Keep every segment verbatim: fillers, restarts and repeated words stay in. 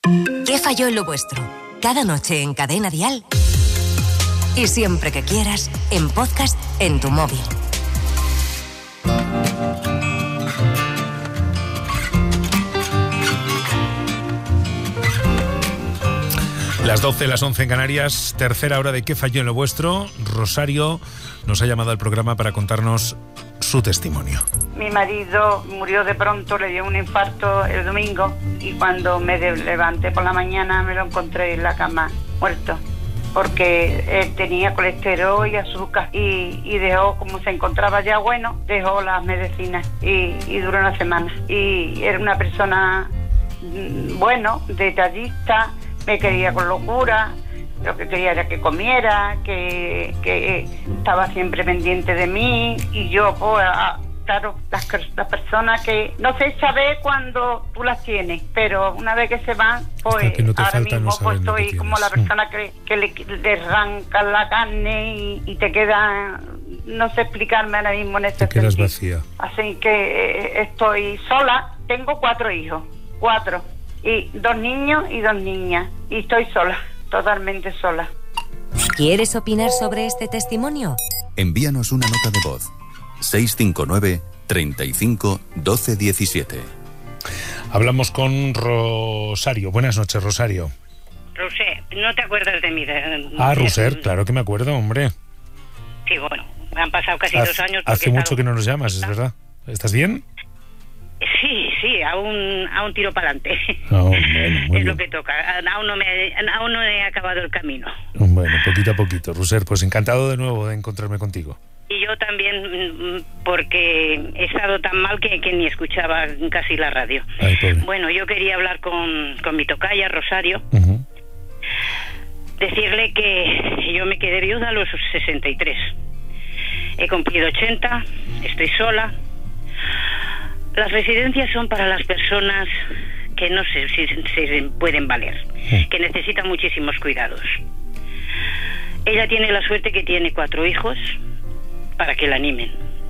¿Qué falló en lo vuestro? Cada noche en Cadena Dial. Y siempre que quieras, en podcast en tu móvil. Las doce, las once en Canarias, tercera hora de ¿Qué falló en lo vuestro? Rosario nos ha llamado al programa para contarnos su testimonio. Mi marido murió de pronto, le dio un infarto el domingo y cuando me levanté por la mañana me lo encontré en la cama muerto, porque él tenía colesterol y azúcar y, y dejó, como se encontraba ya bueno, dejó las medicinas y, y duró una semana. Y era una persona, bueno, detallista, me quería con locura, lo que quería era que comiera, que, que estaba siempre pendiente de mí y yo, pues, a, claro, las, las personas que no se sabe cuando tú las tienes, pero una vez que se van, pues no ahora falta, mismo no pues estoy como la persona que, que le, le arrancan la carne y, y te queda, no sé explicarme ahora mismo en ese te quedas sentido. Vacía. Así que eh, estoy sola, tengo cuatro hijos, cuatro, y dos niños y dos niñas, y estoy sola, totalmente sola. ¿Quieres opinar sobre este testimonio? Envíanos una nota de voz. seis cinco nueve, treinta y cinco, doce diecisiete. Hablamos con Rosario. Buenas noches, Rosario. Roser, ¿no te acuerdas de mí? De, ah, de, Roser, claro que me acuerdo, hombre. Sí, bueno, han pasado casi hace, dos años. Hace mucho claro, que no nos llamas, es verdad. ¿Estás bien? Sí, sí, aún, aún tiro para adelante. Oh, bueno, es bien. lo que toca. Aún no, me, aún no he acabado el camino. Bueno, poquito a poquito. Roser, pues encantado de nuevo de encontrarme contigo. Y yo también, porque he estado tan mal que, que ni escuchaba casi la radio. Ay, bueno, yo quería hablar con, con mi tocaya, Rosario. Uh-huh. Decirle que yo me quedé viuda a los sesenta y tres. He cumplido ochenta, estoy sola. Las residencias son para las personas que no sé si se pueden valer, sí. que necesitan muchísimos cuidados. Ella tiene la suerte que tiene cuatro hijos para que la animen.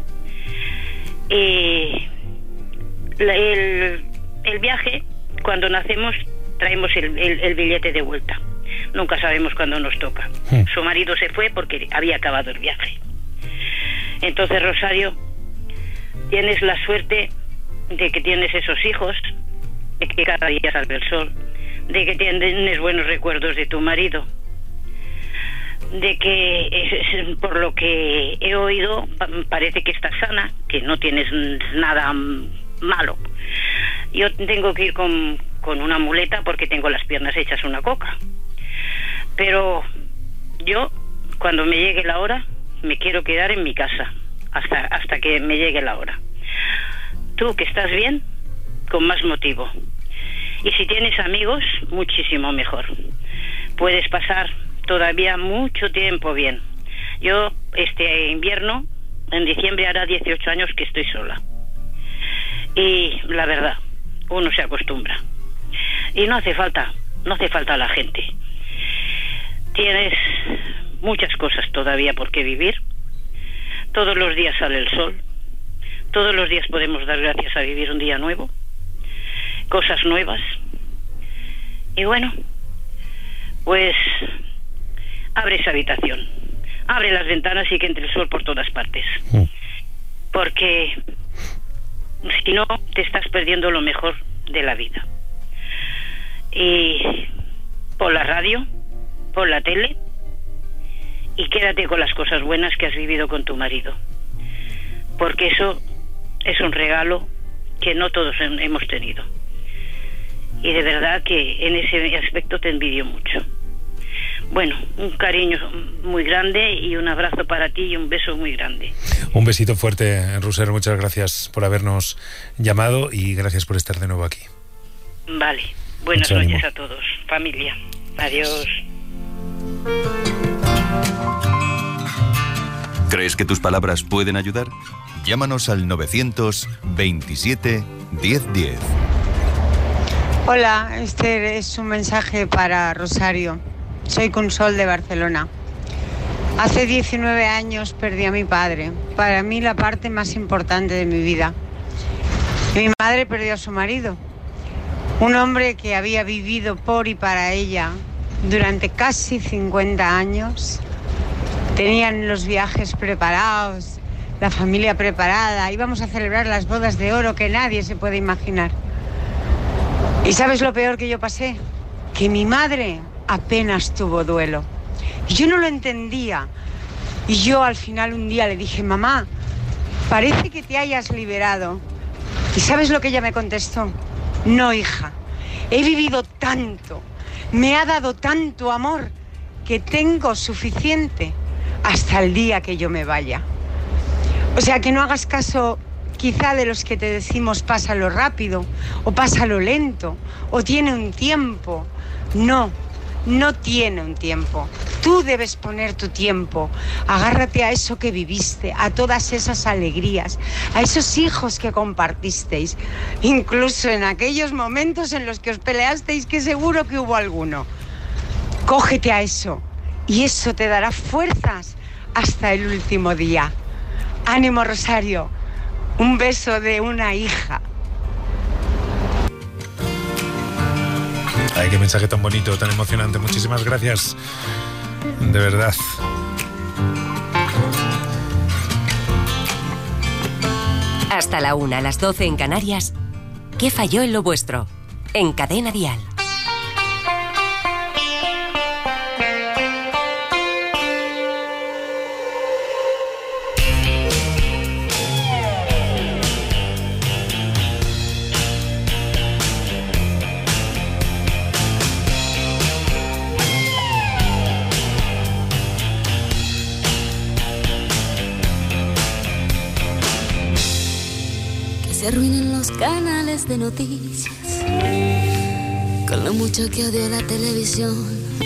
Y el, el viaje, cuando nacemos, traemos el, el, el billete de vuelta. Nunca sabemos cuándo nos toca. Sí. Su marido se fue porque había acabado el viaje. Entonces, Rosario, tienes la suerte de que tienes esos hijos, de que cada día sale el sol, de que tienes buenos recuerdos de tu marido, de que por lo que he oído parece que estás sana, que no tienes nada malo. Yo tengo que ir con, con una muleta porque tengo las piernas hechas una coca, pero yo, cuando me llegue la hora, me quiero quedar en mi casa hasta, hasta que me llegue la hora. Tú, que estás bien, con más motivo. Y si tienes amigos, muchísimo mejor. Puedes pasar todavía mucho tiempo bien. Yo, este invierno, en diciembre hará dieciocho años que estoy sola. Y la verdad, uno se acostumbra. Y no hace falta, no hace falta la gente. Tienes muchas cosas todavía por qué vivir. Todos los días sale el sol. Todos los días podemos dar gracias a vivir un día nuevo, cosas nuevas. Y bueno, pues abre esa habitación, abre las ventanas y que entre el sol por todas partes. Porque si no, te estás perdiendo lo mejor de la vida. Y por la radio, por la tele, y quédate con las cosas buenas que has vivido con tu marido. Porque eso es un regalo que no todos hemos tenido. Y de verdad que en ese aspecto te envidio mucho. Bueno, un cariño muy grande y un abrazo para ti y un beso muy grande. Un besito fuerte, Roser. Muchas gracias por habernos llamado y gracias por estar de nuevo aquí. Vale. Buenas Mucho noches ánimo. a todos. Familia. Adiós. ¿Crees que tus palabras pueden ayudar? Llámanos al novecientos veintisiete diez diez. Hola, este es un mensaje para Rosario. Soy Consol de Barcelona. Hace diecinueve años perdí a mi padre. Para mí la parte más importante de mi vida. Mi madre perdió a su marido. Un hombre que había vivido por y para ella durante casi cincuenta años. Tenían los viajes preparados, la familia preparada, íbamos a celebrar las bodas de oro que nadie se puede imaginar. ¿Y sabes lo peor que yo pasé? Que mi madre apenas tuvo duelo. Y yo no lo entendía. Y yo al final un día le dije, mamá, parece que te hayas liberado. ¿Y sabes lo que ella me contestó? No, hija, he vivido tanto, me ha dado tanto amor que tengo suficiente hasta el día que yo me vaya. O sea, que no hagas caso quizá de los que te decimos pásalo rápido o pásalo lento o tiene un tiempo. No, no tiene un tiempo. Tú debes poner tu tiempo. Agárrate a eso que viviste, a todas esas alegrías, a esos hijos que compartisteis, incluso en aquellos momentos en los que os peleasteis, que seguro que hubo alguno. Cógete a eso y eso te dará fuerzas hasta el último día. Ánimo, Rosario. Un beso de una hija. Ay, qué mensaje tan bonito, tan emocionante. Muchísimas gracias. De verdad. Hasta la una, a las doce en Canarias. ¿Qué falló en lo vuestro? En Cadena Dial. Se arruinen los canales de noticias con lo mucho que odio la televisión,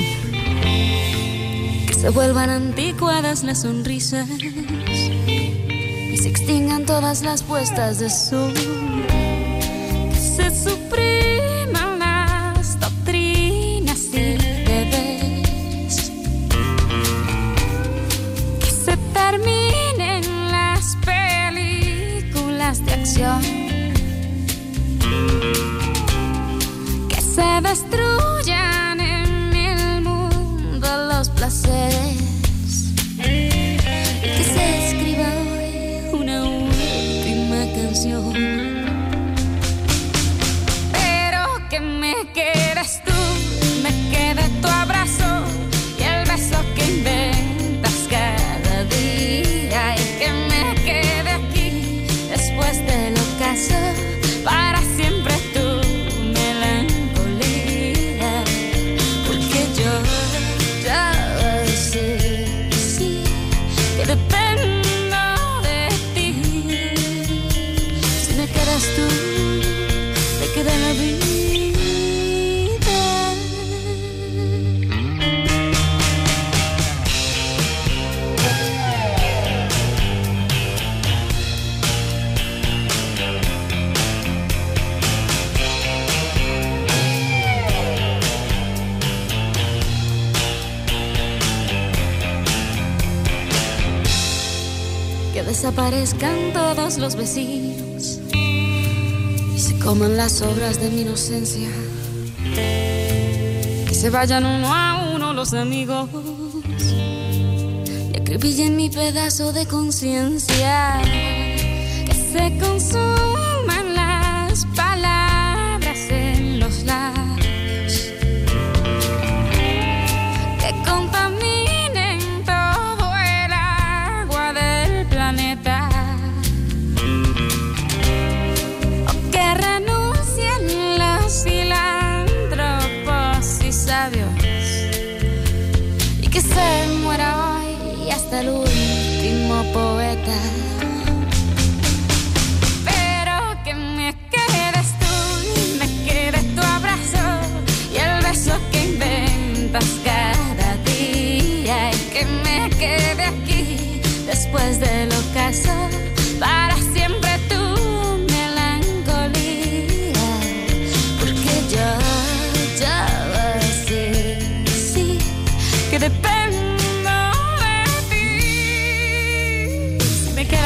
que se vuelvan anticuadas las sonrisas y se extingan todas las puestas de sol, que se supriman las doctrinas y deberes, que se terminen las películas de acción, que se destruyan en el mundo los placeres y que se escriba hoy una última canción, pero que me quedes tú, me quede tu abrazo y el beso que inventas cada día, y que me quede aquí después del ocaso para siempre tu melancolía, porque yo ya sé, sí, que dependo de ti. Si me quedas tú, me queda la vida. Que desaparezcan todos los vecinos y se coman las obras de mi inocencia, que se vayan uno a uno los amigos y acribillen mi pedazo de conciencia, que se consuman las palabras en los labios, que contaminen todo el agua del planeta, o que renuncien los filántropos y sabios, y que se muera hoy hasta el último poeta, pero que me quedes tú, me quede tu abrazo y el beso que inventas cada día, y que me quede aquí después del ocaso para siempre tu melancolía, porque yo ya sé, sí, que dependo de ti. Si me quedas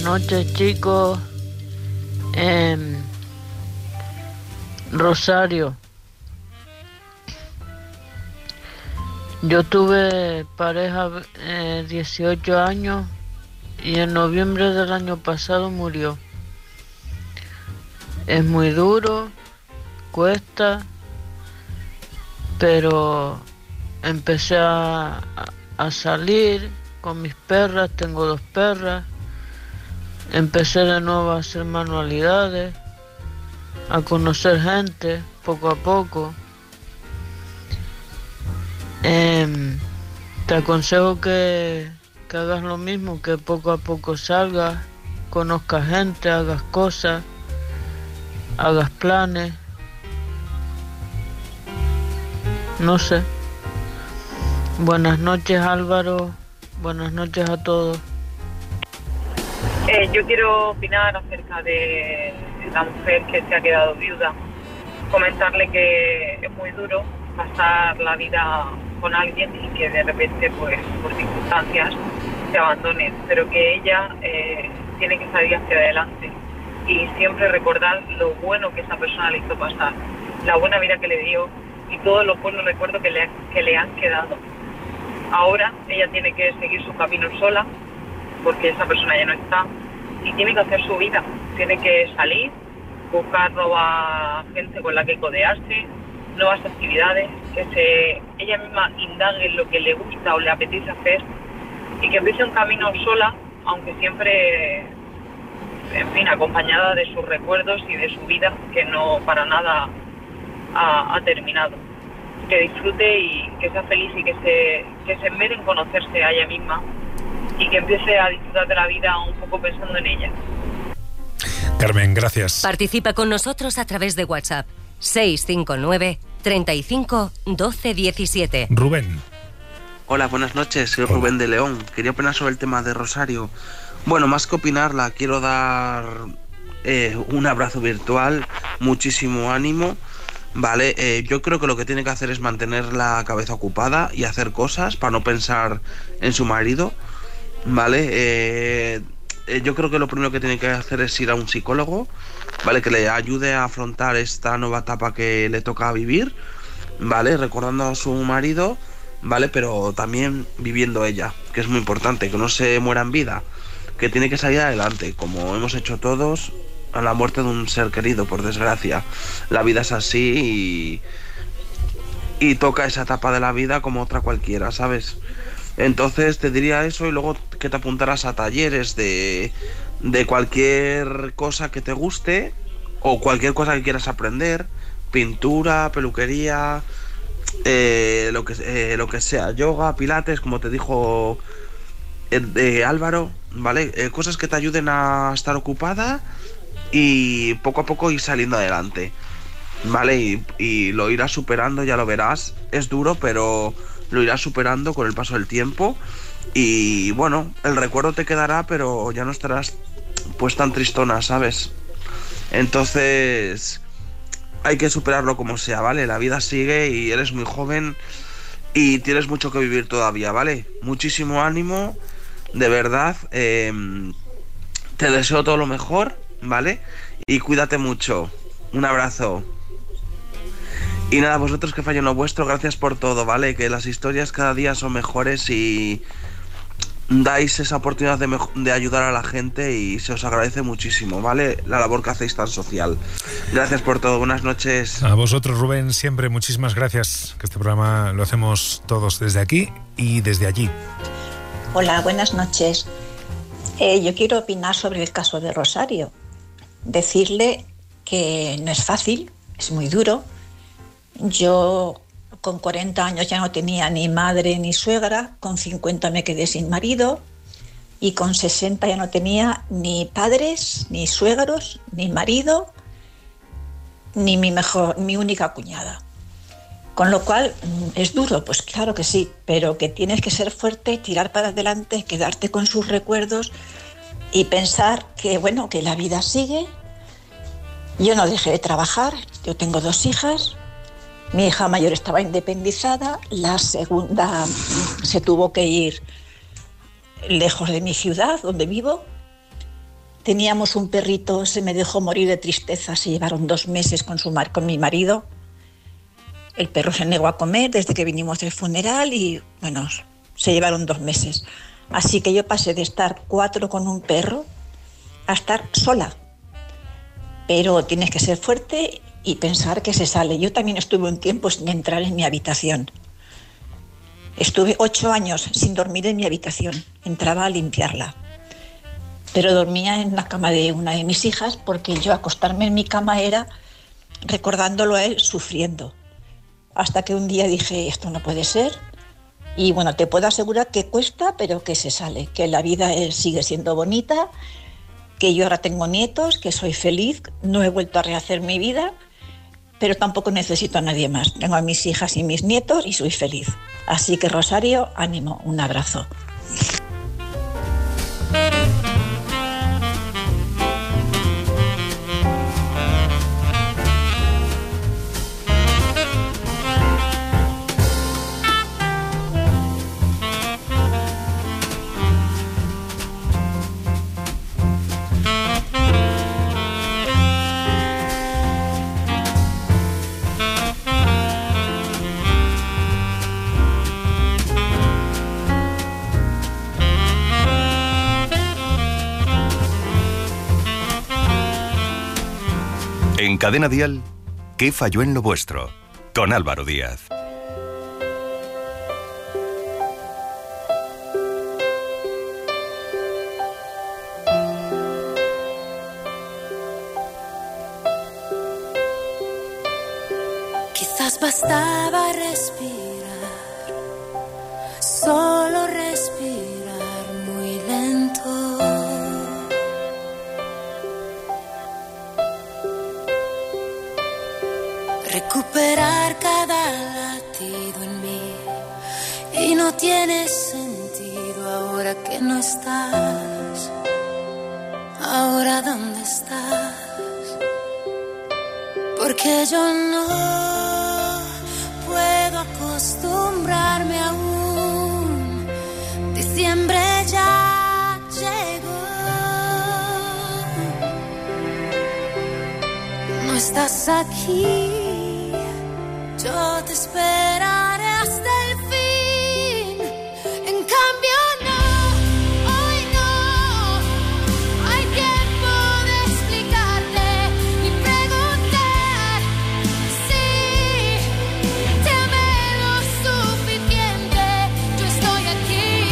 noches, chicos. Eh, Rosario. Yo tuve pareja eh, dieciocho años y en noviembre del año pasado murió. Es muy duro, cuesta, pero empecé a, a salir con mis perras, tengo dos perras. Empecé de nuevo a hacer manualidades, a conocer gente poco a poco. Eh, te aconsejo que, que hagas lo mismo, que poco a poco salgas, conozcas gente, hagas cosas, hagas planes. No sé. Buenas noches, Álvaro. Buenas noches a todos. Eh, yo quiero opinar acerca de la mujer que se ha quedado viuda. Comentarle que es muy duro pasar la vida con alguien y que de repente, pues, por circunstancias, se abandonen, pero que ella eh, tiene que salir hacia adelante y siempre recordar lo bueno que esa persona le hizo pasar, la buena vida que le dio y todos los buenos recuerdos que le, que le han quedado. Ahora ella tiene que seguir su camino sola, porque esa persona ya no está, y tiene que hacer su vida, tiene que salir, buscar nueva gente con la que codearse, nuevas actividades, que se ella misma indague en lo que le gusta o le apetece hacer y que empiece un camino sola, aunque siempre, en fin, acompañada de sus recuerdos y de su vida, que no para nada ha, ha terminado. Que disfrute y que sea feliz y que se, que se enmere en conocerse a ella misma y que empiece a disfrutar de la vida un poco pensando en ella. Carmen, gracias. Participa con nosotros a través de WhatsApp seis cinco nueve, treinta y cinco, doce diecisiete. Rubén. Hola, buenas noches, soy Hola. Rubén de León. Quería opinar sobre el tema de Rosario. Bueno, más que opinarla, quiero dar eh, un abrazo virtual, muchísimo ánimo. Vale, eh, yo creo que lo que tiene que hacer es mantener la cabeza ocupada y hacer cosas para no pensar en su marido. Vale, eh, eh, yo creo que lo primero que tiene que hacer es ir a un psicólogo, vale, que le ayude a afrontar esta nueva etapa que le toca vivir, vale, recordando a su marido, vale, pero también viviendo ella, que es muy importante, que no se muera en vida, que tiene que salir adelante, como hemos hecho todos a la muerte de un ser querido, por desgracia. La vida es así y, y toca esa etapa de la vida como otra cualquiera, ¿sabes? Entonces te diría eso y luego que te apuntaras a talleres de, de cualquier cosa que te guste o cualquier cosa que quieras aprender, pintura, peluquería, eh, lo que eh, lo que sea, yoga, pilates, como te dijo eh, eh, Álvaro, ¿vale? Eh, cosas que te ayuden a estar ocupada y poco a poco ir saliendo adelante, ¿vale? Y, y lo irás superando, ya lo verás. Es duro, pero lo irás superando con el paso del tiempo. Y bueno, el recuerdo te quedará, pero ya no estarás pues tan tristona, ¿sabes? Entonces hay que superarlo como sea, ¿vale? La vida sigue y eres muy joven y tienes mucho que vivir todavía, ¿vale? Muchísimo ánimo, de verdad. Eh, te deseo todo lo mejor, ¿vale? Y cuídate mucho. Un abrazo. Y nada, vosotros que fallen lo vuestro, gracias por todo, ¿vale? Que las historias cada día son mejores y dais esa oportunidad de, de ayudar a la gente y se os agradece muchísimo, ¿vale? La labor que hacéis tan social. Gracias por todo, buenas noches. A vosotros, Rubén, siempre muchísimas gracias, que este programa lo hacemos todos desde aquí y desde allí. Hola, buenas noches. Eh, yo quiero opinar sobre el caso de Rosario. Decirle que no es fácil, es muy duro. Yo con cuarenta años ya no tenía ni madre ni suegra, con cincuenta me quedé sin marido y con sesenta ya no tenía ni padres, ni suegros, ni marido, ni mi mejor, mi única cuñada. Con lo cual, ¿es duro? Pues claro que sí, pero que tienes que ser fuerte, tirar para adelante, quedarte con sus recuerdos y pensar que, bueno, que la vida sigue. Yo no dejé de trabajar, yo tengo dos hijas. Mi hija mayor estaba independizada, la segunda se tuvo que ir lejos de mi ciudad, donde vivo, Teníamos un perrito, se me dejó morir de tristeza, se llevaron dos meses con, su mar, con mi marido. El perro se negó a comer desde que vinimos del funeral y, bueno, se llevaron dos meses. Así que yo pasé de estar cuatro con un perro a estar sola. Pero tienes que ser fuerte y pensar que se sale. Yo también estuve un tiempo sin entrar en mi habitación. Estuve ocho años sin dormir en mi habitación. Entraba a limpiarla. Pero dormía en la cama de una de mis hijas porque yo acostarme en mi cama era recordándolo a él sufriendo. Hasta que un día dije, esto no puede ser. Y bueno, te puedo asegurar que cuesta, pero que se sale. Que la vida eh, sigue siendo bonita, que yo ahora tengo nietos, que soy feliz, no he vuelto a rehacer mi vida, pero tampoco necesito a nadie más. Tengo a mis hijas y mis nietos y soy feliz. Así que, Rosario, ánimo, un abrazo. En Cadena Dial, ¿qué falló en lo vuestro? Con Álvaro Díaz. Quizás bastaba respirar, solo respirar muy lento. Recuperar cada latido en mí y no tiene sentido ahora que no estás. Ahora ¿dónde estás? Porque yo no puedo acostumbrarme aún. Diciembre ya llegó. No estás aquí. Yo te esperaré hasta el fin. En cambio no, hoy no hay tiempo de explicarte ni preguntar si te amé lo suficiente. Yo estoy aquí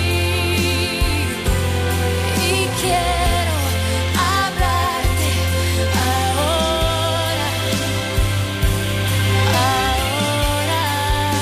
y quiero hablarte ahora. Ahora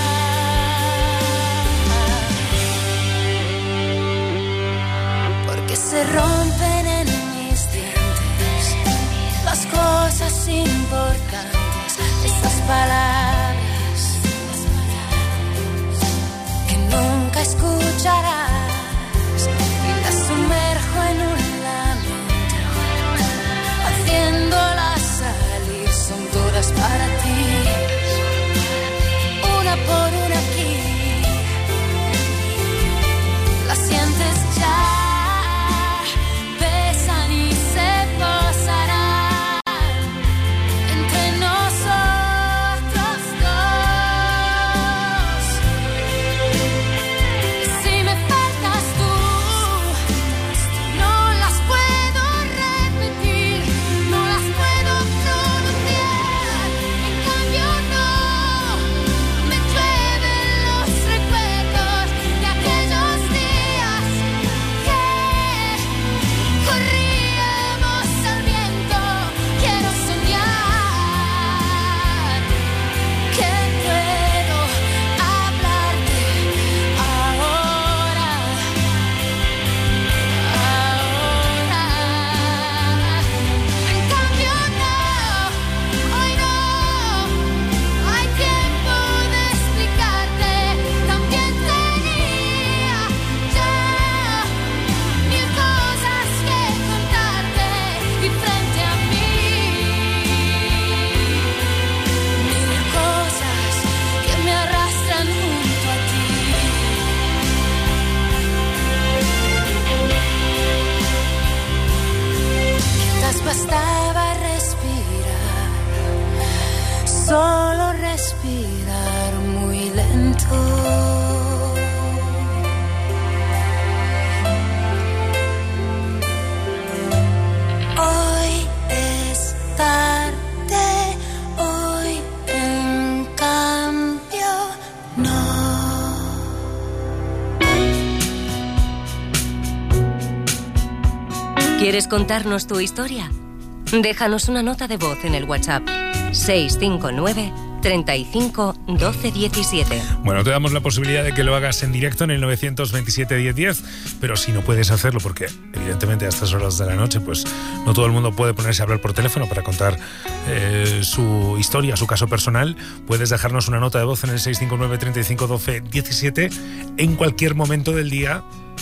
respirar muy lento. Hoy es tarde, hoy en cambio no. ¿Quieres contarnos tu historia? Déjanos una nota de voz en el WhatsApp seis cinco nueve, treinta y cinco, doce diecisiete. Bueno, te damos la posibilidad de que lo hagas en directo en el nueve dos siete, diez diez, pero si no puedes hacerlo, porque evidentemente a estas horas de la noche pues no todo el mundo puede ponerse a hablar por teléfono para contar eh, su historia, su caso personal, puedes dejarnos una nota de voz en el seis cinco nueve, treinta y cinco, doce diecisiete en cualquier momento del día.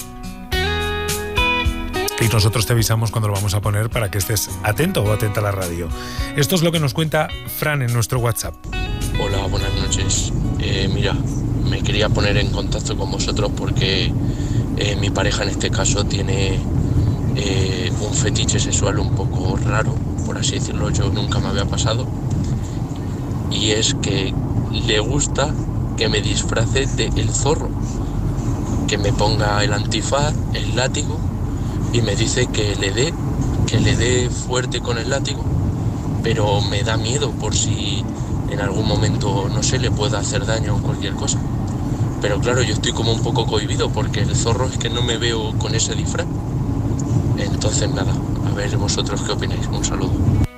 Y nosotros te avisamos cuando lo vamos a poner para que estés atento o atenta a la radio. Esto es lo que nos cuenta Fran en nuestro WhatsApp. Hola, buenas noches. Eh, mira, me quería poner en contacto con vosotros porque eh, mi pareja en este caso tiene eh, un fetiche sexual un poco raro, por así decirlo, yo nunca me había pasado. Y es que le gusta que me disfrace de el zorro, que me ponga el antifaz, el látigo, y me dice que le dé, que le dé fuerte con el látigo, pero me da miedo por si en algún momento, no sé, le pueda hacer daño o cualquier cosa. Pero claro, yo estoy como un poco cohibido porque el zorro es que no me veo con ese disfraz. Entonces nada, a ver vosotros qué opináis. Un saludo.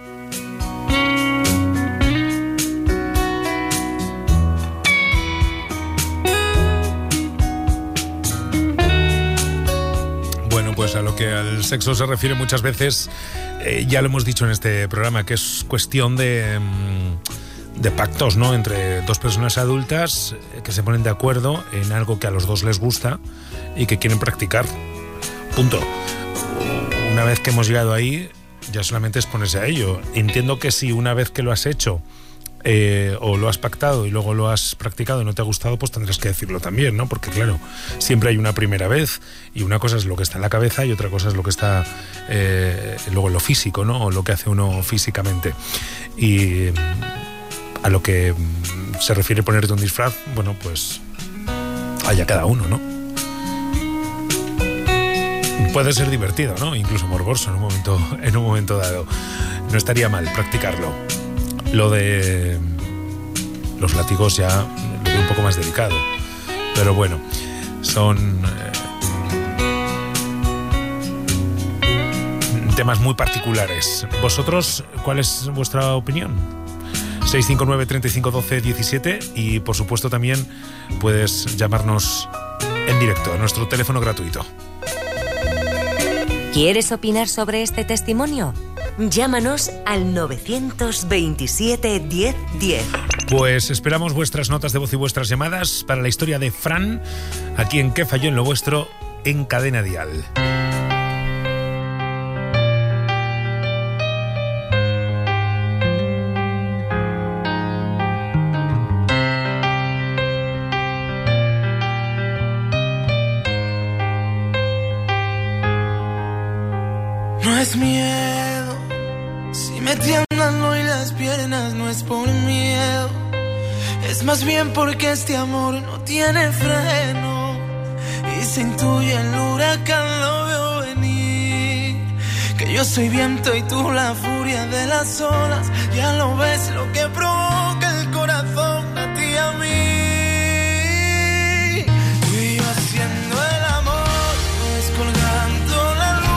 Pues a lo que al sexo se refiere muchas veces, eh, ya lo hemos dicho en este programa, que es cuestión de, de pactos, ¿no? Entre dos personas adultas que se ponen de acuerdo en algo que a los dos les gusta y que quieren practicar. Punto. Una vez que hemos llegado ahí, ya solamente es ponerse a ello. Entiendo que si una vez que lo has hecho Eh, o lo has pactado y luego lo has practicado y no te ha gustado, pues tendrás que decirlo también, ¿no? Porque claro, siempre hay una primera vez y una cosa es lo que está en la cabeza y otra cosa es lo que está eh, luego en lo físico, ¿no? O lo que hace uno físicamente. Y a lo que se refiere ponerte un disfraz, bueno, pues haya cada uno, ¿no? Puede ser divertido, ¿no? Incluso morboso en un momento, en un momento dado. No estaría mal practicarlo. Lo de los látigos ya lo veo un poco más delicado. Pero bueno, son eh, temas muy particulares. ¿Vosotros cuál es vuestra opinión? seis cinco nueve, treinta y cinco, doce diecisiete y por supuesto también puedes llamarnos en directo a nuestro teléfono gratuito. ¿Quieres opinar sobre este testimonio? Llámanos al nueve dos siete, diez diez. Pues esperamos vuestras notas de voz y vuestras llamadas para la historia de Fran, aquí en ¿Qué falló en lo vuestro? En Cadena Dial. No es miedo, si me tiemblan hoy las piernas no es por miedo, es más bien porque este amor no tiene freno y se intuye el huracán, lo veo venir, que yo soy viento y tú la furia de las olas, ya lo ves lo que provoca el corazón a ti y a mí, tú y yo haciendo el amor, descolgando la luna.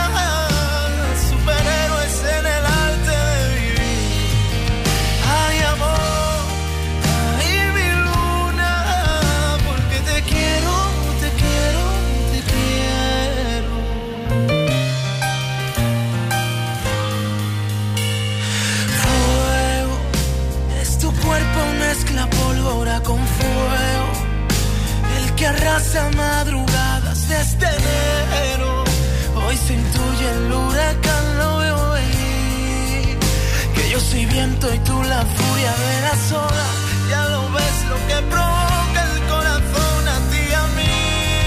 Mezcla pólvora con fuego, el que arrasa madrugadas desde enero. Hoy se intuye el huracán, lo veo venir, que yo soy viento y tú la furia de las olas, ya lo ves lo que provoca el corazón a ti y a mí.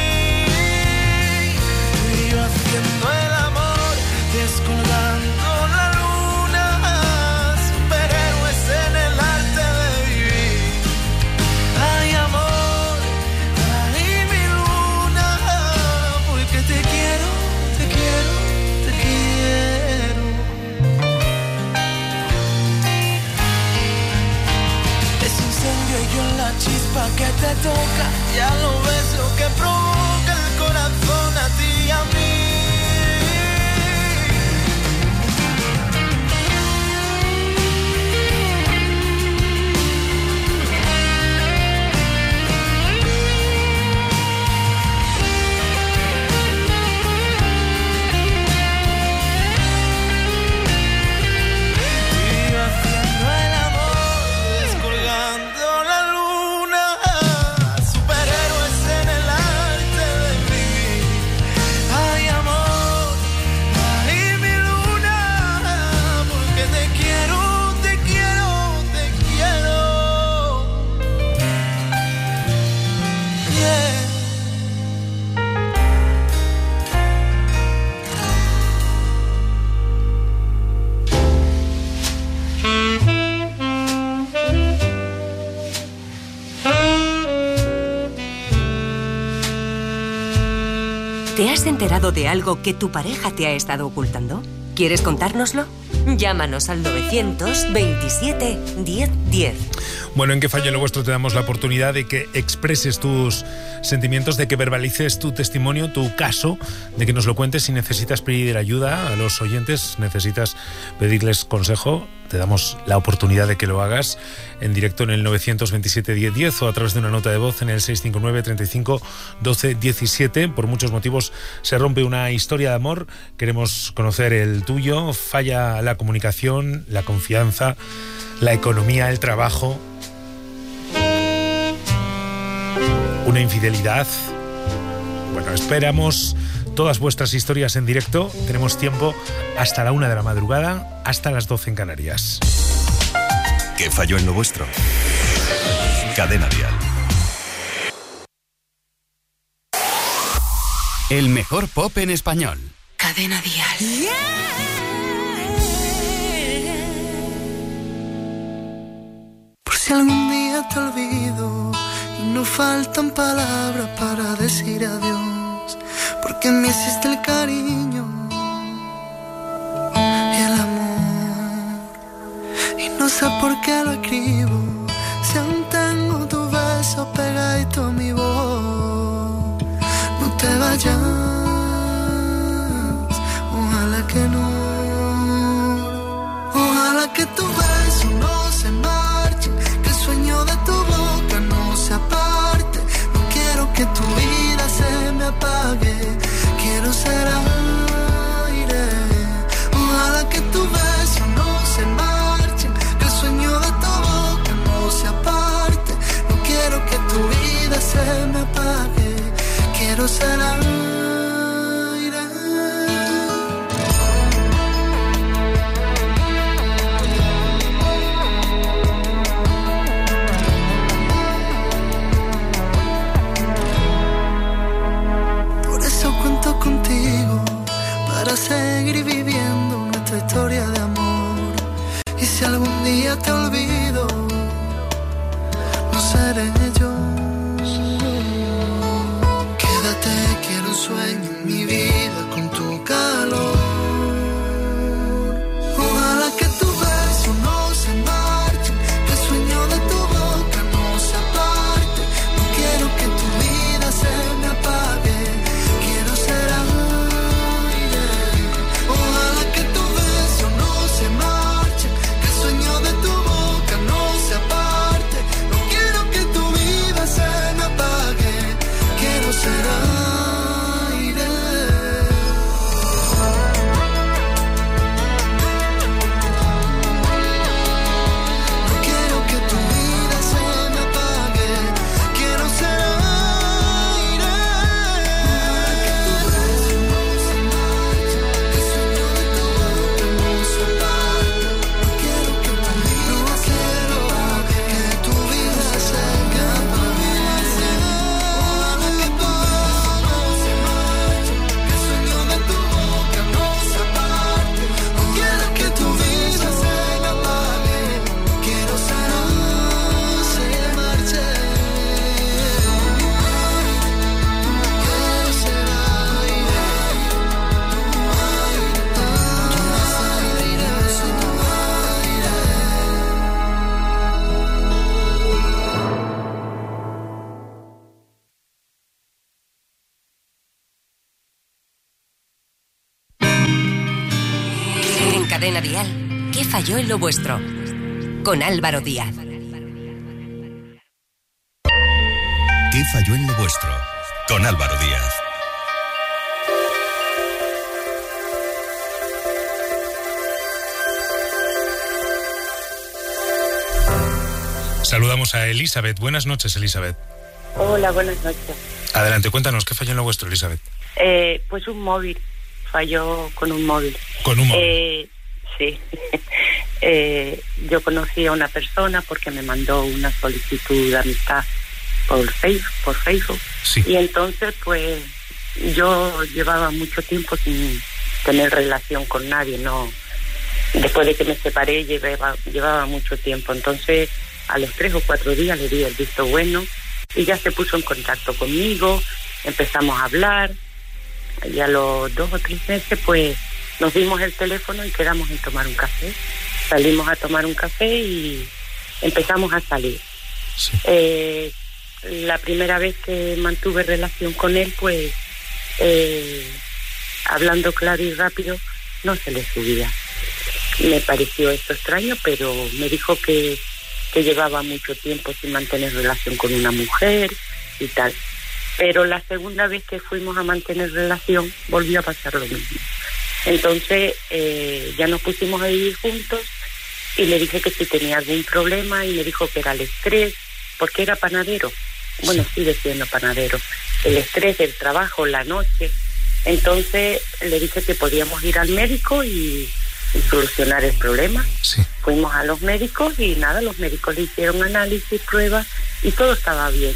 Tú y yo haciendo el amor, descolgando la luna, superhéroes en el arte de vivir. chispa que te toca, ya lo ves lo que provoca el corazón a ti y a mí. ¿Te has enterado de algo que tu pareja te ha estado ocultando? ¿Quieres contárnoslo? Llámanos al novecientos veintisiete diez diez. Bueno, en Qué Fallo en lo Vuestro te damos la oportunidad de que expreses tus sentimientos, de que verbalices tu testimonio, tu caso, de que nos lo cuentes. Si necesitas pedir ayuda a los oyentes, necesitas pedirles consejo, te damos la oportunidad de que lo hagas en directo en el novecientos veintisiete diez diez o a través de una nota de voz en el seiscientos cincuenta y nueve treinta y cinco doce diecisiete. Por muchos motivos se rompe una historia de amor. Queremos conocer el tuyo. Falla la comunicación, la confianza, la economía, el trabajo, una infidelidad. Bueno, esperamos todas vuestras historias en directo. Tenemos tiempo hasta la una de la madrugada, hasta las doce en Canarias. ¿Qué falló en lo vuestro? Cadena Dial. El mejor pop en español. Cadena Dial. Por si algún día te olvido y no faltan palabras para decir adiós, porque me hiciste el cariño y el amor, y no sé por qué lo escribo, si aún tengo tu beso pegadito a mi voz. No te vayas, ojalá que no, ojalá que tu beso no se marche, que el sueño de tu boca no se aparte. No quiero que tu vida se me apague, quiero ser aire. Ojalá que tu beso no se marche, que el sueño de tu boca no se aparte. No quiero que tu vida se me apague, quiero ser aire. Contigo para seguir viviendo nuestra historia de amor. Y si algún día te olvido, no seré yo. Quédate, quiero un sueño en mi vida con tu calor. Ojalá que tu beso no se marche, que el sueño de tu boca no se aparte. No quiero que tu vida se me apague, Cadena Dial, ¿qué falló en lo vuestro? Con Álvaro Díaz. ¿Qué falló en lo vuestro? Con Álvaro Díaz. Saludamos a Elizabeth. Buenas noches, Elizabeth. Hola, buenas noches. Adelante, cuéntanos, ¿qué falló en lo vuestro, Elizabeth? Eh, pues un móvil. Falló con un móvil. ¿Con un móvil? Eh, sí. eh, yo conocí a una persona porque me mandó una solicitud de amistad por Facebook, por Facebook. Sí. Y entonces, pues, yo llevaba mucho tiempo sin tener relación con nadie, ¿no? Después de que me separé, llevaba, llevaba mucho tiempo. Entonces, a los tres o cuatro días le di el visto bueno y ya se puso en contacto conmigo, empezamos a hablar y a los dos o tres meses pues nos dimos el teléfono y quedamos en tomar un café. Salimos a tomar un café y empezamos a salir. Sí. Eh, la primera vez que mantuve relación con él pues eh, hablando claro y rápido no se le subía. Me pareció esto extraño, pero me dijo que que llevaba mucho tiempo sin mantener relación con una mujer y tal. Pero la segunda vez que fuimos a mantener relación volvió a pasar lo mismo. Entonces eh, ya nos pusimos a vivir juntos y le dije que si tenía algún problema y me dijo que era el estrés, porque era panadero. Bueno, sigue siendo panadero. El estrés del trabajo, la noche. Entonces le dije que podíamos ir al médico y... y solucionar el problema. Sí. Fuimos a los médicos y nada, los médicos le hicieron análisis, pruebas y todo estaba bien.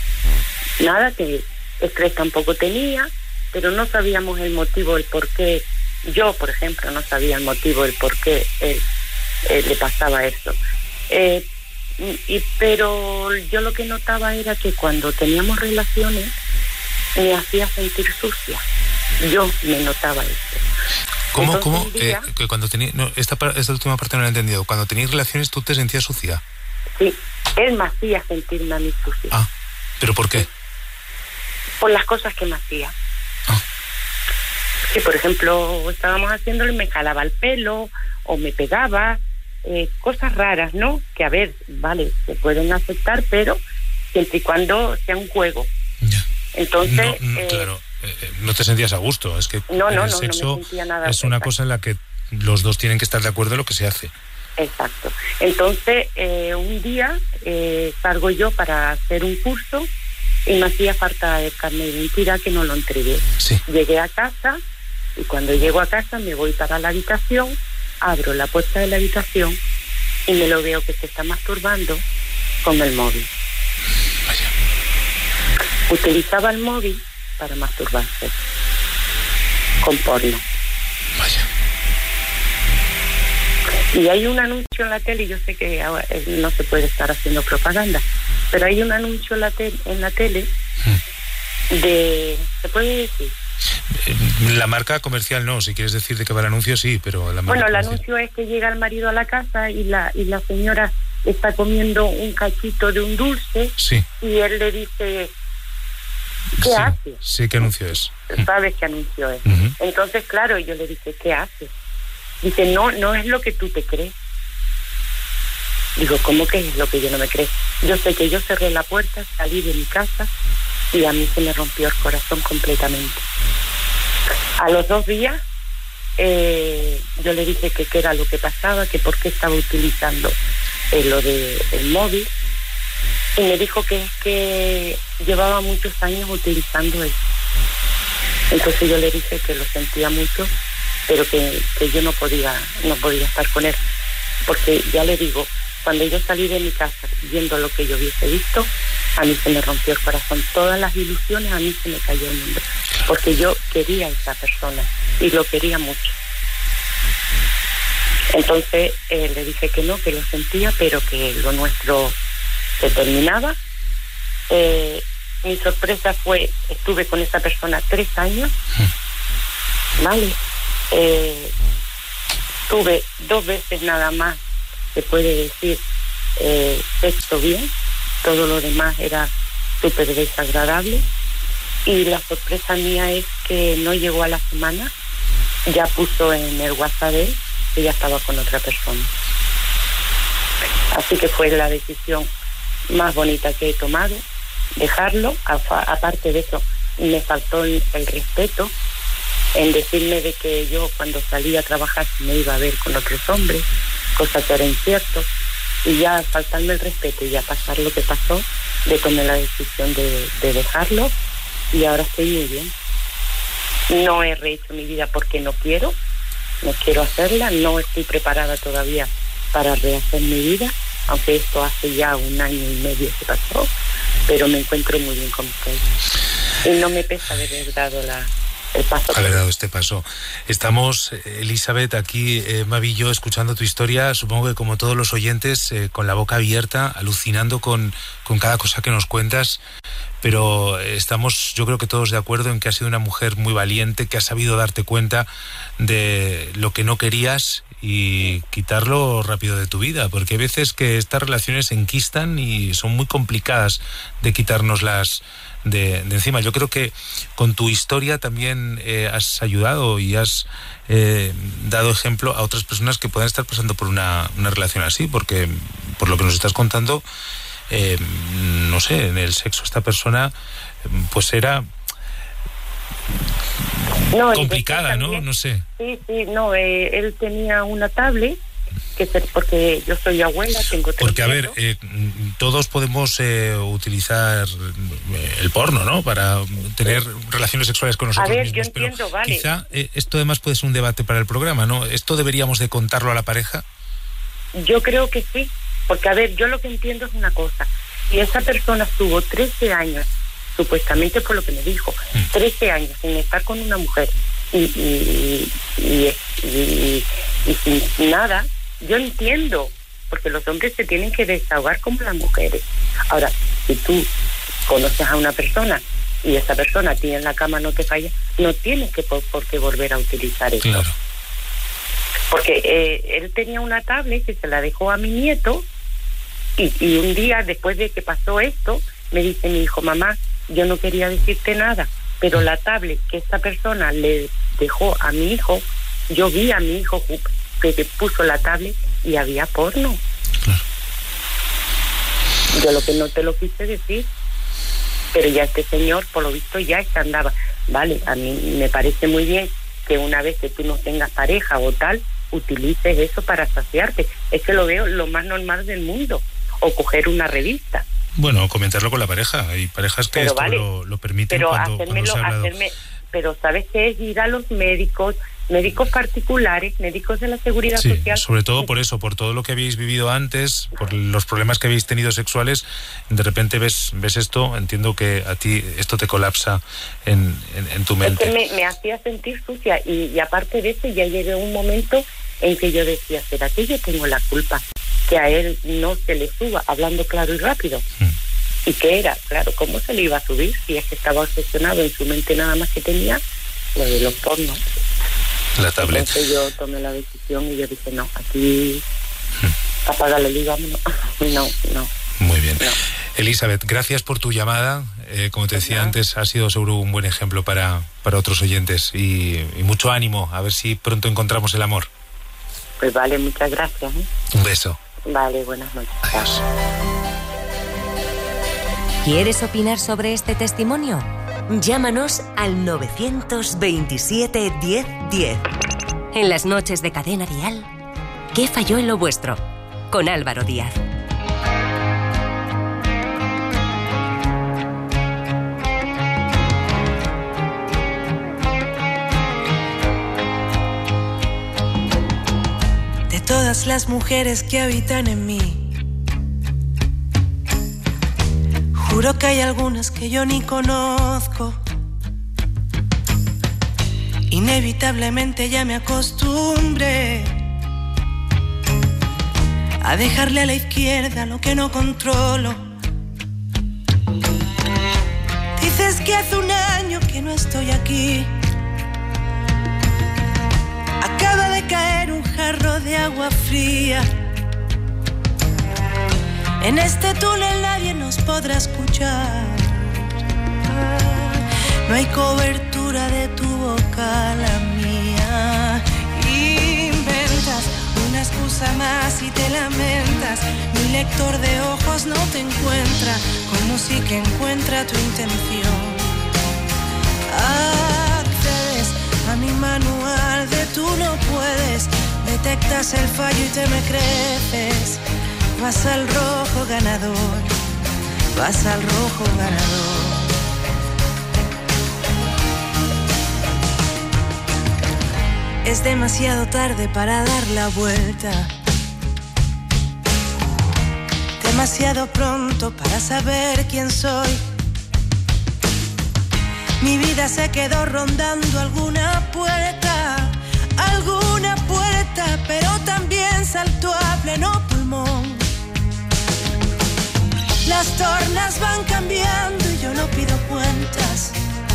Nada, que estrés tampoco tenía, pero no sabíamos el motivo, el por qué. Yo, por ejemplo, no sabía el motivo, el por qué él, él le pasaba esto. Eh, y, pero yo lo que notaba era que cuando teníamos relaciones me hacía sentir sucia. Yo me notaba eso. ¿Cómo? Entonces, ¿Cómo? día, Eh, que cuando tenía, no, esta, esta última parte no la he entendido. Cuando tenías relaciones, ¿tú te sentías sucia? Sí, él me hacía sentirme a mí sucia. Ah, ¿pero por qué? Por las cosas que me hacía. Ah. Sí, por ejemplo, estábamos haciéndolo y me jalaba el pelo o me pegaba, eh, cosas raras, ¿no? Que a ver, vale, se pueden aceptar, pero siempre y cuando sea un juego. Ya. Entonces... No, no, eh, claro. Eh, no te sentías a gusto, es que no, no, el no, sexo no me sentía nada es una exacto. cosa en la que los dos tienen que estar de acuerdo en lo que se hace. Exacto. Entonces, eh, un día eh, salgo yo para hacer un curso y me hacía falta el carnet de identidad que no lo entregué. Sí. Llegué a casa y cuando llego a casa me voy para la habitación, abro la puerta de la habitación y me lo veo que se está masturbando con el móvil. Vaya. Utilizaba el móvil para masturbarse con porno. Vaya. Y hay un anuncio en la tele, y yo sé que ahora no se puede estar haciendo propaganda, pero hay un anuncio en la, te- en la tele hmm. de... ¿se puede decir? La marca comercial no, si quieres decir de qué va el anuncio, sí, pero la marca Bueno, el comercial. anuncio es que llega el marido a la casa y la, y la señora está comiendo un cachito de un dulce sí. y él le dice... ¿Qué sí, hace? Sí, ¿qué anuncio es? ¿Sabes qué anuncio es? Uh-huh. Entonces, claro, yo le dije, ¿qué hace? Dice, no, no es lo que tú te crees. Digo, ¿cómo que es lo que yo no me creo? Yo sé que yo cerré la puerta, salí de mi casa y a mí se me rompió el corazón completamente. A los dos días, eh, yo le dije que qué era lo que pasaba, que por qué estaba utilizando eh, lo del de, móvil. Y me dijo que es que llevaba muchos años utilizando eso. Entonces yo le dije que lo sentía mucho, pero que, que yo no podía, no podía estar con él. Porque ya le digo, cuando yo salí de mi casa viendo lo que yo hubiese visto, a mí se me rompió el corazón. Todas las ilusiones a mí se me cayó el mundo. Porque yo quería a esa persona y lo quería mucho. Entonces eh, le dije que no, que lo sentía, pero que lo nuestro se terminaba. Eh, mi sorpresa fue, estuve con esa persona tres años, ¿vale? Eh, tuve dos veces nada más, se puede decir, eh, sexo bien, todo lo demás era súper desagradable. Y la sorpresa mía es que no llegó a la semana, ya puso en el WhatsApp de él ella estaba con otra persona. Así que fue la decisión más bonita que he tomado, dejarlo. Aparte de eso, me faltó el, el respeto en decirme de que yo cuando salía a trabajar me iba a ver con otros hombres, cosa que era incierto, y ya faltarme el respeto y ya pasar lo que pasó, de tomar la decisión de, de dejarlo, y ahora estoy muy bien. No he rehecho mi vida porque no quiero, no quiero hacerla, no estoy preparada todavía para rehacer mi vida, aunque esto hace ya un año y medio que pasó, pero me encuentro muy bien con ustedes. Y no me pesa de haber dado la, el paso. Haber dado este paso. Estamos, Elizabeth, aquí, eh, Mavi y yo, escuchando tu historia, supongo que como todos los oyentes, eh, con la boca abierta, alucinando con, con cada cosa que nos cuentas, pero estamos, yo creo que todos de acuerdo en que has sido una mujer muy valiente, que has sabido darte cuenta de lo que no querías y quitarlo rápido de tu vida, porque hay veces que estas relaciones se enquistan y son muy complicadas de quitárnoslas de, de encima. Yo creo que con tu historia también eh, has ayudado y has eh, dado ejemplo a otras personas que puedan estar pasando por una, una relación así, porque por lo que nos estás contando, eh, no sé, en el sexo esta persona pues era no, complicada, ¿no? No sé. Sí, sí, no, eh, él tenía una tablet, que se, porque yo soy abuela, tengo tres Porque, a nietos. ver, eh, todos podemos eh, utilizar el porno, ¿no? Para tener relaciones sexuales con nosotros a ver, mismos. yo entiendo, pero vale. quizá eh, esto además puede ser un debate para el programa, ¿no? ¿Esto deberíamos de contarlo a la pareja? Yo creo que sí, porque, a ver, yo lo que entiendo es una cosa. Si esa persona estuvo trece años, supuestamente por lo que me dijo, trece años sin estar con una mujer y, y, y, y, y, y sin nada, yo entiendo, porque los hombres se tienen que desahogar como las mujeres. Ahora, si tú conoces a una persona y esa persona a ti en la cama no te falla, no tienes que por, por qué volver a utilizar eso. Claro. Porque eh, él tenía una tablet que se la dejó a mi nieto y, y un día después de que pasó esto, me dice mi hijo, mamá, yo no quería decirte nada, pero la tablet que esta persona le dejó a mi hijo, yo vi a mi hijo que te puso la tablet y había porno. Claro. Yo lo que no te lo quise decir, pero ya este señor, por lo visto, ya está andaba. Vale, a mí me parece muy bien que una vez que tú no tengas pareja o tal, utilices eso para saciarte. Es que lo veo lo más normal del mundo. O coger una revista. Bueno, comentarlo con la pareja. Hay parejas que pero esto vale, lo, lo permiten pero cuando, hacérmelo, cuando se ha hablado. hacerme, pero ¿sabes qué es? Ir a los médicos, médicos particulares, médicos de la Seguridad Sí, Social. sobre todo por eso, por todo lo que habéis vivido antes, por los problemas que habéis tenido sexuales, de repente ves ves esto, entiendo que a ti esto te colapsa en, en, en tu mente. Es que me, me hacía sentir sucia y, y aparte de eso ya llegué a un momento en que yo decía, ¿será que yo tengo la culpa? Que a él no se le suba, hablando claro y rápido. Mm. ¿Y qué era? Claro, ¿cómo se le iba a subir? Si es que estaba obsesionado, en su mente nada más que tenía lo de los pornos. La tablet. Entonces yo tomé la decisión y yo dije, no, aquí mm. apágale el hígado, no, no, no. Muy bien. No. Elizabeth, gracias por tu llamada. Eh, como te decía antes, ha sido seguro un buen ejemplo para, para otros oyentes y, y mucho ánimo, a ver si pronto encontramos el amor. Pues vale, muchas gracias. ¿eh? Un beso. Vale, buenas noches. Adiós. ¿Quieres opinar sobre este testimonio? Llámanos al nueve dos siete, diez, diez. En las noches de Cadena Dial, ¿qué falló en lo vuestro? Con Álvaro Díaz. Todas las mujeres que habitan en mí, juro que hay algunas que yo ni conozco. Inevitablemente ya me acostumbré a dejarle a la izquierda lo que no controlo. Dices que hace un año que no estoy aquí. Acaba de caer un jarro de agua fría. En este túnel nadie nos podrá escuchar. No hay cobertura de tu boca a la mía. Inventas excusa más y te lamentas. Mi lector de ojos no te encuentra, como sí que encuentra tu intención. Accedes a mi manual de tú no puedes, detectas el fallo y te me creces. Vas al rojo ganador, vas al rojo ganador. Es demasiado tarde para dar la vuelta, demasiado pronto para saber quién soy. Mi vida se quedó rondando alguna puerta, alguna puerta, pero también saltó a pleno pulmón. Las tornas van cambiando y yo no pido cuentas.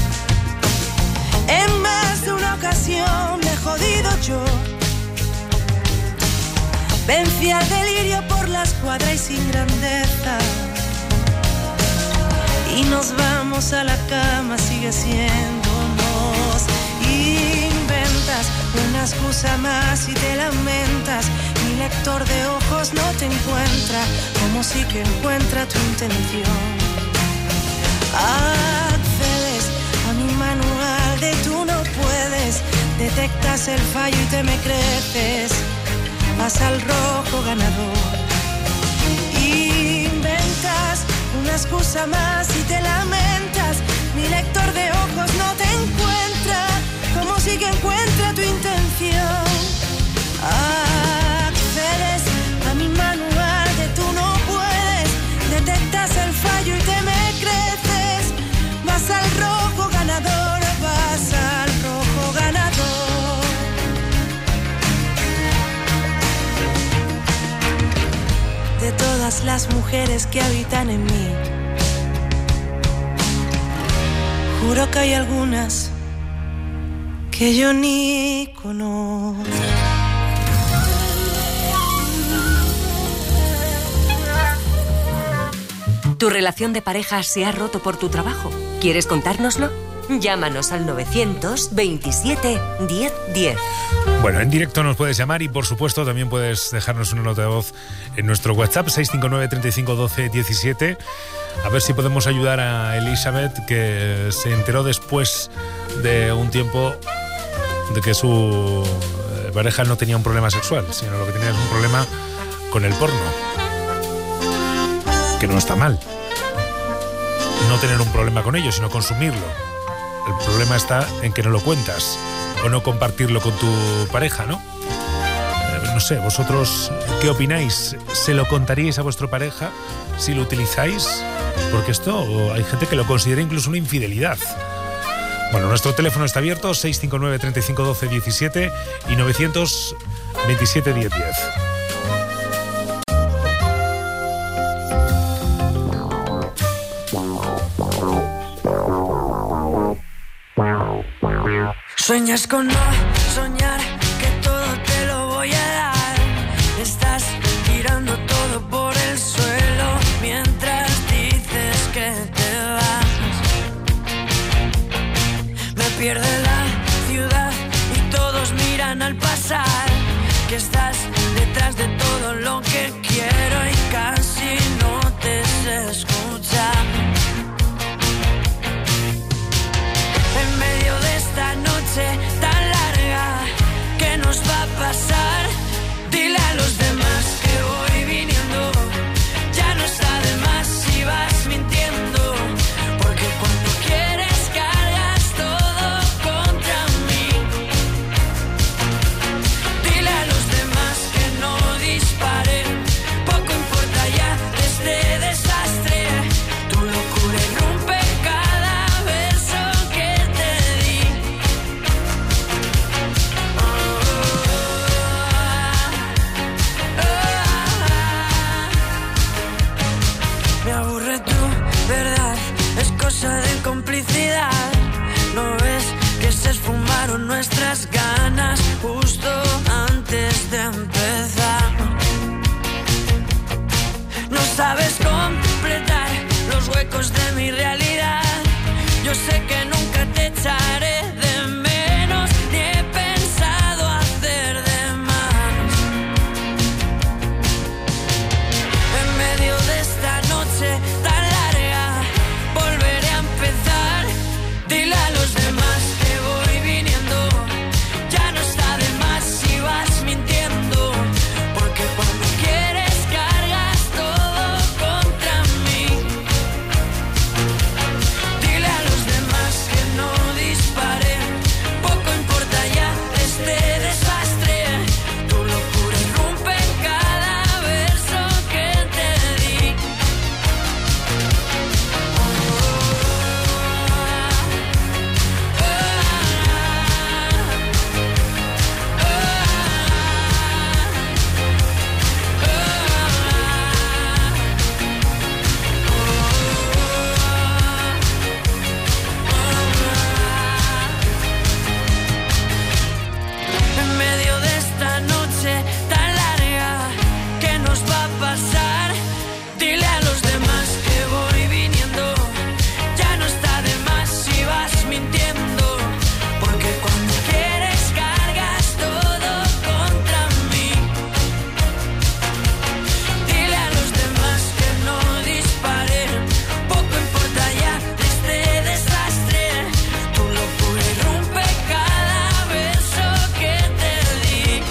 En más de una ocasión me he jodido yo. Vencí al delirio por la escuadra y sin grandeza. Y nos vamos a la cama, sigue siéndonos. Inventas una excusa más y te lamentas. Mi lector de ojos no te encuentra, como sí que encuentra tu intención. Accedes a mi manual de tú no puedes, detectas el fallo y te me creces. Vas al rojo ganador. Inventas una excusa más y te lamentas. Mi lector de ojos no te encuentra, como sí que encuentra tu intención. Accedes a mi manual de tú no puedes, detectas el fallo y te me creces. Vas al rojo ganador, vas al rojo ganador. De todas las mujeres que habitan en mí, juro que hay algunas que yo ni conozco. ¿Tu relación de pareja se ha roto por tu trabajo? ¿Quieres contárnoslo? Llámanos al novecientos veintisiete diez diez. Bueno, en directo nos puedes llamar y por supuesto también puedes dejarnos una nota de voz en nuestro WhatsApp seis cinco nueve, treinta y cinco, doce, diecisiete. A ver si podemos ayudar a Elizabeth, que se enteró después de un tiempo de que su pareja no tenía un problema sexual, sino lo que tenía es un problema con el porno. Que no está mal no tener un problema con ello, sino consumirlo. El problema está en que no lo cuentas o no compartirlo con tu pareja, ¿no? Eh, no sé, vosotros, ¿qué opináis? ¿Se lo contaríais a vuestra pareja si lo utilizáis? Porque esto hay gente que lo considera incluso una infidelidad. Bueno, nuestro teléfono está abierto, seis cinco nueve, treinta y cinco, doce, diecisiete y novecientos veintisiete, diez, diez. Sueñas con no soñar, que todo te lo voy a dar. Estás tirando todo por el suelo mientras dices que te vas. Me pierde la ciudad y todos miran al pasar, que estás detrás de todo lo que quiero y casi no te sé escuchar. En medio de esta noche tan larga, pasar. Dile a los demás que voy viniendo. Ya no está de más si vas mintiendo. Porque cuando quieres cargas todo contra mí. Dile a los demás que no disparen. Poco importa ya de este desastre. Tu locura irrumpe cada beso que te di.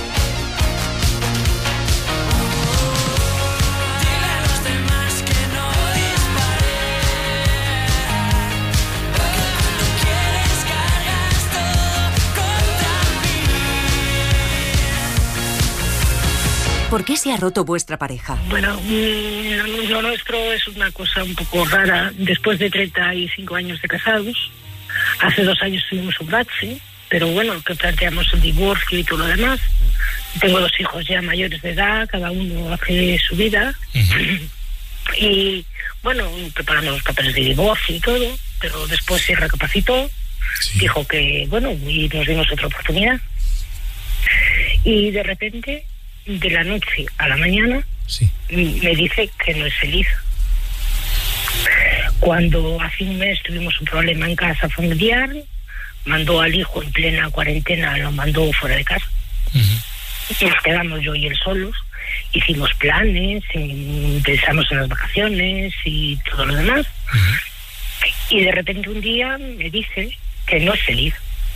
Dile a los demás que no disparen. Porque cuando quieres cargas todo contra mí. ¿Por qué se ha roto vuestra pareja? Bueno, mm, lo nuestro es una cosa un poco rara. Después de treinta y cinco años de casados, hace dos años tuvimos un bache, pero bueno, que planteamos el divorcio y todo lo demás. Tengo dos hijos ya mayores de edad, cada uno hace su vida. Y bueno, preparamos los papeles de divorcio y todo, pero después se recapacitó, dijo que bueno, y nos dimos otra oportunidad. Y de repente, de la noche a la mañana, me dice que no es feliz. Cuando hace un mes tuvimos un problema en casa familiar, mandó al hijo en plena cuarentena, lo mandó fuera de casa. Y nos quedamos yo y él solos, hicimos planes, y pensamos en las vacaciones y todo lo demás. Y de repente un día me dice que no es feliz.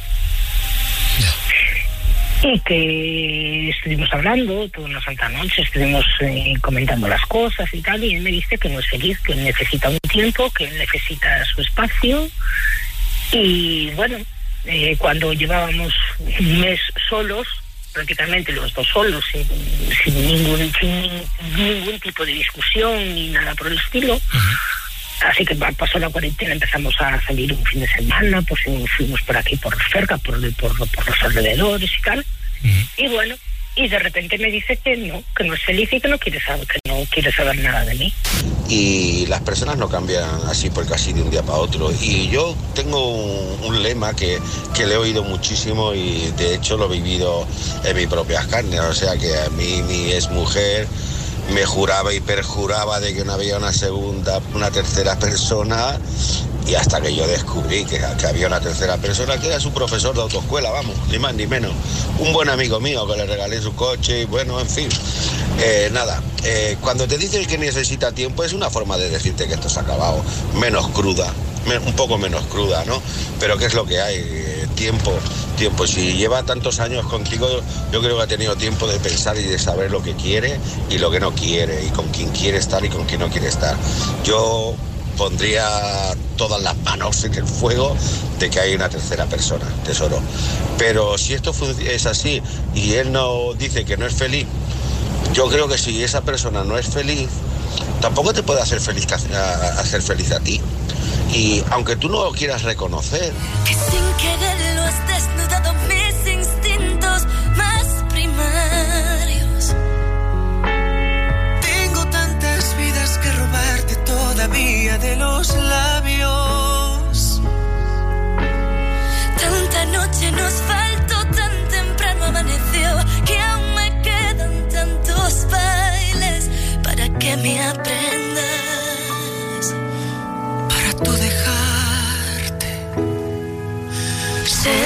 Y que estuvimos hablando toda una santa noche, estuvimos eh, comentando las cosas y tal, y él me dice que no es feliz, que él necesita un tiempo, que él necesita su espacio. Y bueno, eh, cuando llevábamos un mes solos, prácticamente los dos solos, sin, sin, ningún, sin ningún tipo de discusión ni nada por el estilo, así que pasó la cuarentena, empezamos a salir un fin de semana, pues fuimos por aquí, por cerca, por, por, por los alrededores y tal. Uh-huh. Y bueno, y de repente me dice que no, que no es feliz y que no quiere saber, que no quiere saber nada de mí. Y las personas no cambian así porque así de un día para otro. Y yo tengo un, un lema que, que le he oído muchísimo y de hecho lo he vivido en mis propias carnes. O sea que a mí mi exmujer me juraba y perjuraba de que no había una segunda, una tercera persona, y hasta que yo descubrí que, que había una tercera persona, que era su profesor de autoescuela, vamos, ni más ni menos, un buen amigo mío que le regalé su coche, y bueno, en fin, eh, nada, eh, cuando te dicen que necesita tiempo es una forma de decirte que esto se ha acabado, menos cruda, me, un poco menos cruda, ¿no? Pero ¿qué es lo que hay? Eh, tiempo, tiempo, si lleva tantos años contigo, yo creo que ha tenido tiempo de pensar y de saber lo que quiere y lo que no quiere, y con quién quiere estar y con quién no quiere estar. Yo pondría todas las manos en el fuego de que hay una tercera persona, tesoro. Pero si esto es así y él no dice que no es feliz, yo creo que si esa persona no es feliz, tampoco te puede hacer feliz a, hacer feliz a ti. Y aunque tú no lo quieras reconocer, que sin querer lo has desnudado mis instintos más primarios. Tengo tantas vidas que robarte todavía de los labios. Tanta noche nos faltó, tan temprano amaneció, que aún me quedan tantos bailes para que me aprendas. Para tú dejarte ser.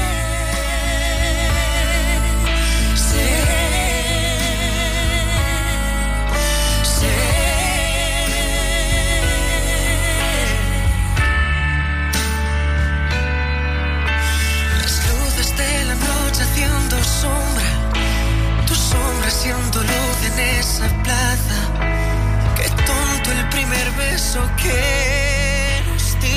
Sombra, tu sombra siendo luz en esa plaza. Qué tonto el primer beso que nos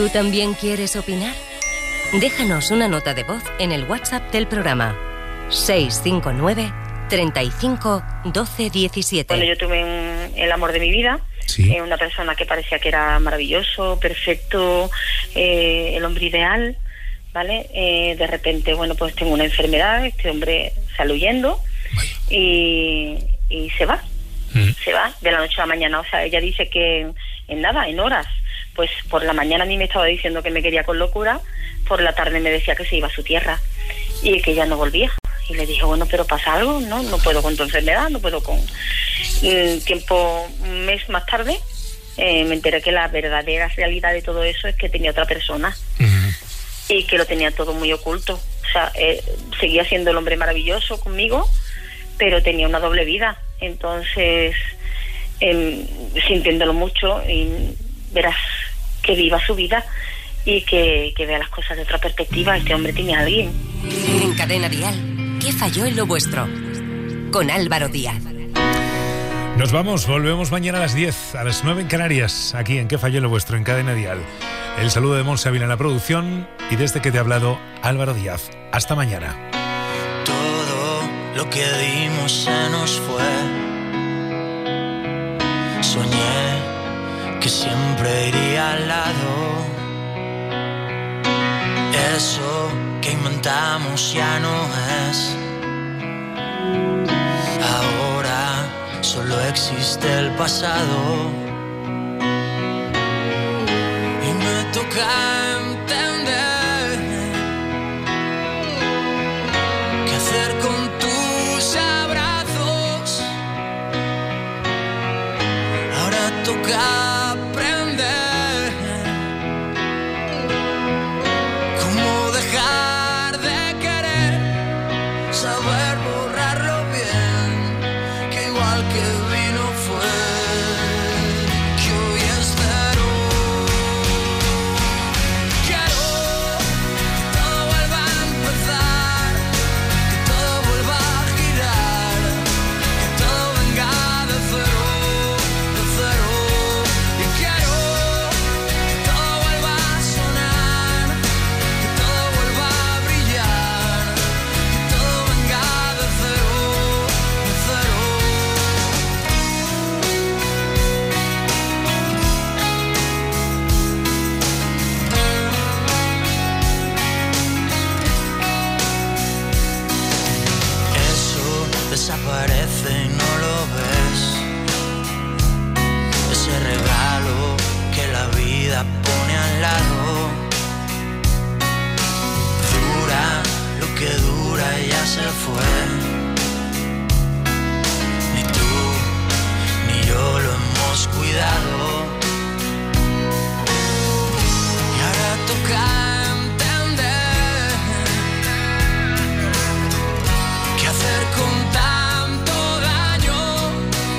¿Tú también quieres opinar? Déjanos una nota de voz en el WhatsApp del programa seis cinco nueve, treinta y cinco, doce, diecisiete. Bueno, yo tuve un, el amor de mi vida, ¿sí? eh, una persona que parecía que era maravilloso, perfecto, eh, el hombre ideal, ¿vale? Eh, de repente, bueno, pues tengo una enfermedad, este hombre sale huyendo y, y se va, mm. se va de la noche a la mañana. O sea, ella dice que en, en nada, en horas, pues por la mañana a mí me estaba diciendo que me quería con locura, por la tarde me decía que se iba a su tierra y que ya no volvía. Y le dije, bueno, pero pasa algo, ¿no? No puedo con tu enfermedad, no puedo con... Mm, tiempo, un mes más tarde, eh, me enteré que la verdadera realidad de todo eso es que tenía otra persona. Uh-huh. Y que lo tenía todo muy oculto. O sea, eh, seguía siendo el hombre maravilloso conmigo, pero tenía una doble vida. Entonces, eh, sintiéndolo mucho, y verás que viva su vida y que, que vea las cosas de otra perspectiva. Este hombre tiene a alguien. En Cadena Dial, ¿qué falló en lo vuestro? Con Álvaro Díaz. Nos vamos, volvemos mañana a las diez, a las nueve en Canarias, aquí en ¿Qué falló en lo vuestro? En Cadena Dial. El saludo de Monse Ávila en la producción y desde que te he hablado, Álvaro Díaz. Hasta mañana. Todo lo que dimos se nos fue. Soñé que siempre iría al lado. Eso que inventamos ya no es. Ahora solo existe el pasado. Y me toca entender qué hacer con tus abrazos. Ahora toca aprender cómo dejar de querer, saber borrarlo bien, que igual que vino fue, que hoy es cero. Quiero que todo vuelva a empezar, que todo vuelva a girar, que todo venga de cero, de cero. Y quiero que todo vuelva a sonar, que todo vuelva a brillar, que todo venga de cero, de cero. Eso desaparece y no lo ves. Ese regalo que la vida pone al lado. Dura lo que dura y ya se fue. Ni tú ni yo lo hemos cuidado. Y ahora toca entender qué hacer con tanto daño.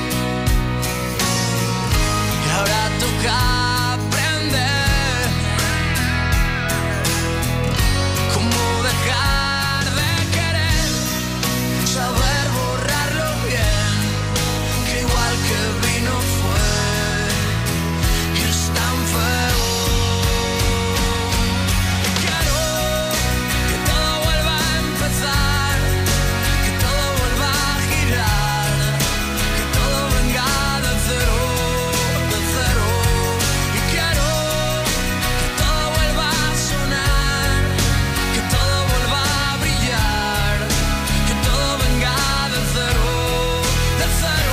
Y ahora toca aprender cómo dejar de querer, saber borrarlo bien, que igual que vino fue, y es tan feo. Quiero que todo vuelva a empezar, que todo vuelva a girar, que todo venga de cero, de cero. Y quiero que todo vuelva a sonar, que todo vuelva a brillar, que todo venga de cero, de cero.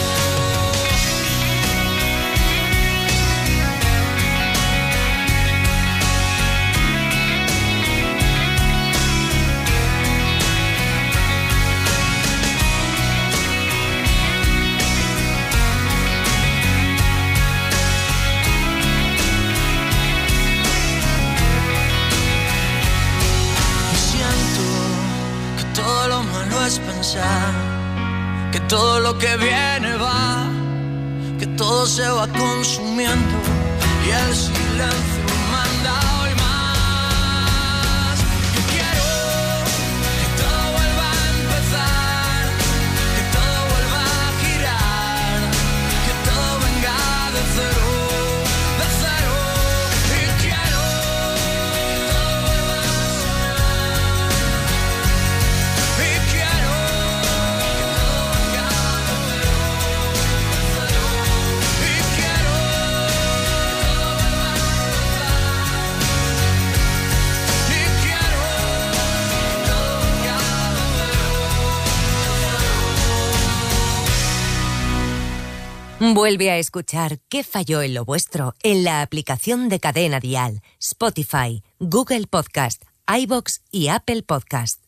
Y siento que todo lo malo es pensar que todo lo que viene va, que todo se va consumiendo y el silencio manda hoy más. Y quiero que todo vuelva a empezar, que todo vuelva a girar, que todo venga de cero, de cero. Y quiero Vuelve a escuchar ¿Qué falló en lo vuestro? En la aplicación de Cadena Dial, Spotify, Google Podcast, iVoox y Apple Podcast.